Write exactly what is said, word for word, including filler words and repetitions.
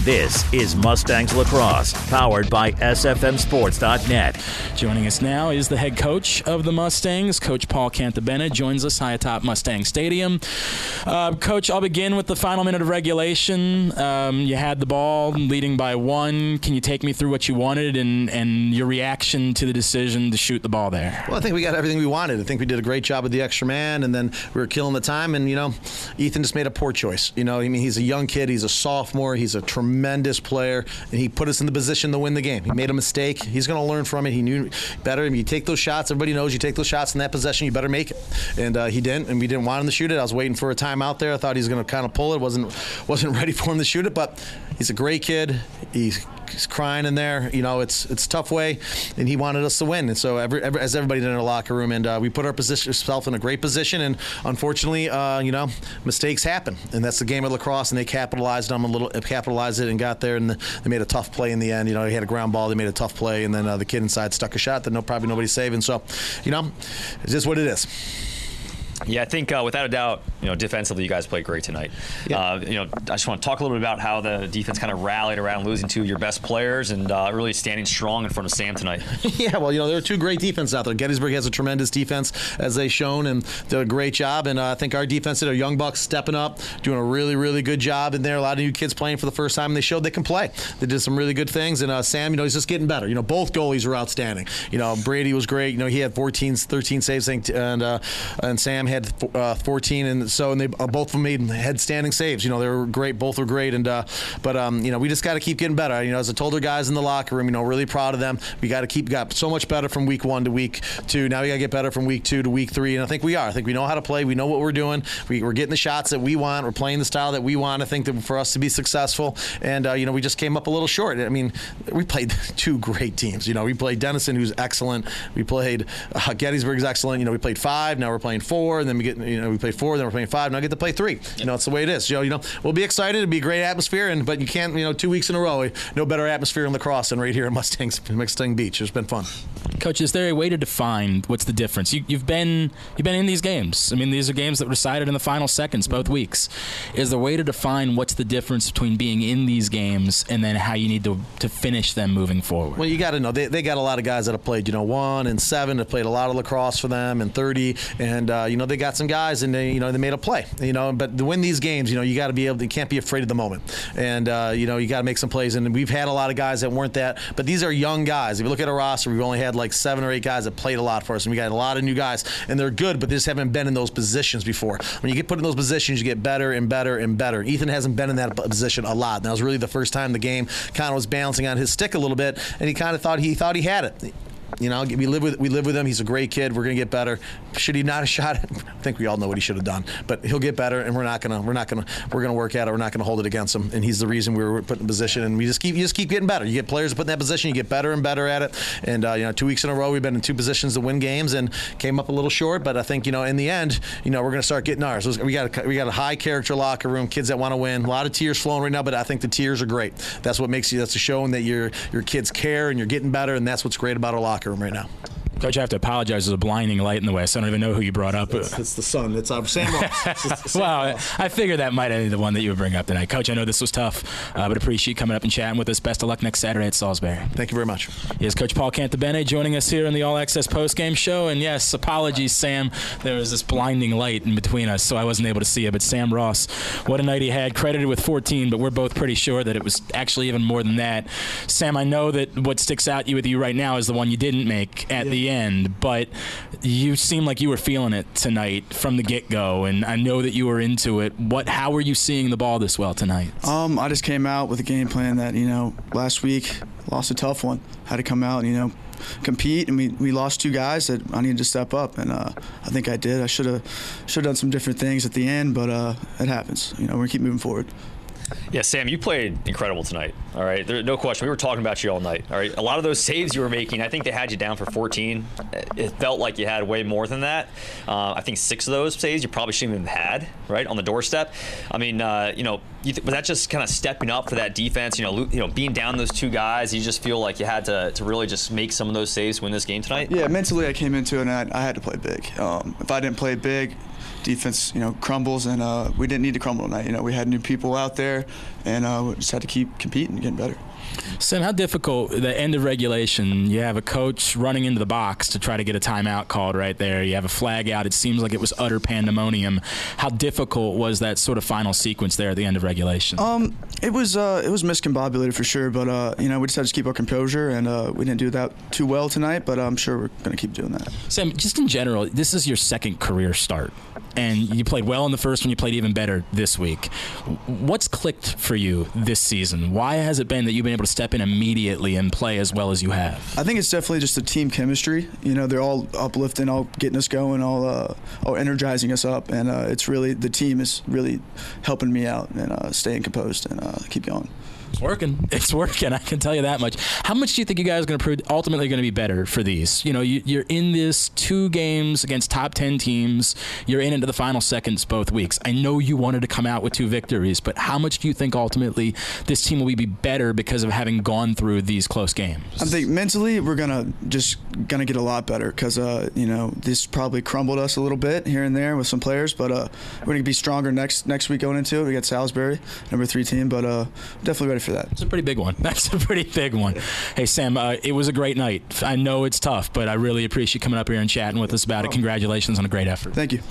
This is Mustangs Lacrosse, powered by S F M sports dot net. Joining us now is the head coach of the Mustangs, Coach Paul Cantabene, joins us high atop Mustang Stadium. Uh, Coach, I'll begin with the final minute of regulation. Um, you had the ball leading by one. Can you take me through what you wanted and, and your reaction to the decision to shoot the ball there? Well, I think we got everything we wanted. I think we did a great job with the extra man, and then we were killing the time, and, you know, Ethan just made a poor choice. You know, I mean, he's a young kid. He's a sophomore. He's a tremendous player, and he put us in the position to win the game. He made a mistake. He's going to learn from it. He knew better. I mean, you take those shots. Everybody knows you take those shots in that possession, you better make it. And uh, he didn't, and we didn't want him to shoot it. I was waiting for a timeout there. I thought he was going to kind of pull it. Wasn't wasn't ready for him to shoot it, but he's a great kid. He's He's crying in there. You know, it's it's a tough way, and he wanted us to win. And so, every, every, as everybody did in our locker room, and uh, we put our position, ourselves in a great position. And unfortunately, uh, you know, mistakes happen, and that's the game of lacrosse. And they capitalized on a little, capitalized it, and got there, and they made a tough play in the end. You know, he had a ground ball, they made a tough play, and then uh, the kid inside stuck a shot that no, probably nobody's saving. So, you know, it's just what it is. Yeah, I think uh, without a doubt, you know, defensively, you guys played great tonight. Yeah. Uh, you know, I just want to talk a little bit about how the defense kind of rallied around losing two of your best players and uh, really standing strong in front of Sam tonight. Yeah, well, you know, there are two great defenses out there. Gettysburg has a tremendous defense, as they've shown, and did a great job. And uh, I think our defense did. Our young bucks stepping up, doing a really, really good job in there. A lot of new kids playing for the first time, and they showed they can play. They did some really good things. And uh, Sam, you know, he's just getting better. You know, both goalies were outstanding. You know, Brady was great. You know, he had fourteen, thirteen saves, I think, and uh, and Sam had uh, fourteen, and so and they uh, both of them made head-standing saves. You know, they were great. Both were great, and uh, but um, you know, we just got to keep getting better. You know, as I told our guys in the locker room, you know, really proud of them. We got to keep got so much better from week one to week two. Now we got to get better from week two to week three, and I think we are. I think we know how to play. We know what we're doing. We, we're getting the shots that we want. We're playing the style that we want. I think that for us to be successful, and uh, you know, we just came up a little short. I mean, we played two great teams. You know, we played Denison, who's excellent. We played uh, Gettysburg's excellent. You know, we played five. Now we're playing four, and then we get you know we played four. Then we're playing five. Now I get to play three. You know, it's the way it is. You know, you know, we'll be excited. It'll be a great atmosphere, and but you can't. You know, two weeks in a row, no better atmosphere in lacrosse than right here at Mustangs, Mustang Beach. It's been fun. Coach, is there a way to define what's the difference? You, you've been you've been in these games. I mean, these are games that were decided in the final seconds both weeks. Is there a way to define what's the difference between being in these games and then how you need to to finish them moving forward? Well, you got to know they they got a lot of guys that have played, you know, one and seven. Have played a lot of lacrosse for them, and thirty, and uh, you know they got some guys, and they you know they made a play, you know. But to win these games, you know, you got to be able to, you can't be afraid of the moment, and uh, you know you got to make some plays. And we've had a lot of guys that weren't that, but these are young guys. If you look at our roster, we've only had like seven or eight guys that played a lot for us, and we got a lot of new guys, and they're good, but they just haven't been in those positions before. When you get put in those positions, you get better and better and better. Ethan hasn't been in that position a lot. That was really the first time the game kind of was bouncing on his stick a little bit, and he kind of thought he thought he had it. You know, we live with we live with him. He's a great kid. We're gonna get better. Should he not have shot it? I think we all know what he should have done. But he'll get better, and we're not gonna we're not gonna we're gonna work at it. We're not gonna hold it against him. And he's the reason we were put in position. And we just keep you just keep getting better. You get players to put in that position. You get better and better at it. And uh, you know, two weeks in a row, we've been in two positions to win games, and came up a little short. But I think you know, in the end, you know, we're gonna start getting ours. We got a, we got a high character locker room. Kids that want to win. A lot of tears flowing right now, but I think the tears are great. That's what makes you. That's showing that your your kids care and you're getting better. And that's what's great about our locker room right now. Coach, I have to apologize. There's a blinding light in the way, so I don't even know who you brought up. It's, it's the sun. It's uh, Sam Ross. Well, I figured that might be the one that you would bring up tonight. Coach, I know this was tough, uh, but appreciate you coming up and chatting with us. Best of luck next Saturday at Salisbury. Thank you very much. Yes, Coach Paul Cantabene joining us here in the All Access postgame show. And yes, apologies, Sam. There was this blinding light in between us, so I wasn't able to see it. But Sam Ross, what a night he had, credited with fourteen, but we're both pretty sure that it was actually even more than that. Sam, I know that what sticks out with you right now is the one you didn't make at yeah. the end, but you seem like you were feeling it tonight from the get-go, and I know that you were into it. What? How were you seeing the ball this well tonight? Um, I just came out with a game plan that, you know, last week lost a tough one. Had to come out and, you know, compete, and we, we lost two guys that I needed to step up, and uh, I think I did. I should have should have done some different things at the end, but uh, it happens. You know, we're gonna keep moving forward. Yeah, Sam, you played incredible tonight. All right, there, no question. We were talking about you all night. All right, a lot of those saves you were making, I think they had you down for fourteen. It felt like you had way more than that. Uh, I think six of those saves you probably shouldn't have had, right, on the doorstep. I mean, uh, you know, you th- was that just kind of stepping up for that defense? You know, lo- you know, being down those two guys, you just feel like you had to to really just make some of those saves to win this game tonight. Yeah, mentally I came into it and I, I had to play big. Um, if I didn't play big, defense, you know, crumbles, and uh, we didn't need to crumble tonight. You know, we had new people out there, and uh, we just had to keep competing and getting better. Sam, how difficult, the end of regulation, you have a coach running into the box to try to get a timeout called right there. You have a flag out. It seems like it was utter pandemonium. How difficult was that sort of final sequence there at the end of regulation? Um, it was uh, it was miscombobulated for sure, but uh, you know, we just had to keep our composure, and uh, we didn't do that too well tonight, but I'm sure we're going to keep doing that. Sam, just in general, this is your second career start, and you played well in the first one. You played even better this week. What's clicked for you this season? Why has it been that you've been able to step in immediately and play as well as you have? I think it's definitely just the team chemistry. You know, they're all uplifting, all getting us going, all, uh, all energizing us up, and uh, it's really, the team is really helping me out and uh, staying composed and uh, keep going. It's working. It's working. I can tell you that much. How much do you think you guys are going to prove ultimately going to be better for these? You know, you, you're in this two games against top ten teams. You're in into the final seconds both weeks. I know you wanted to come out with two victories, but how much do you think ultimately this team will be better because of having gone through these close games? I think mentally we're gonna just gonna get a lot better because uh, you know, this probably crumbled us a little bit here and there with some players, but uh, we're gonna be stronger next next week going into it. We got Salisbury, number three team, but uh, definitely ready for that. It's a pretty big one. That's a pretty big one. Hey, Sam, uh, it was a great night. I know it's tough, but I really appreciate you coming up here and chatting with us about it. Congratulations on a great effort. Thank you.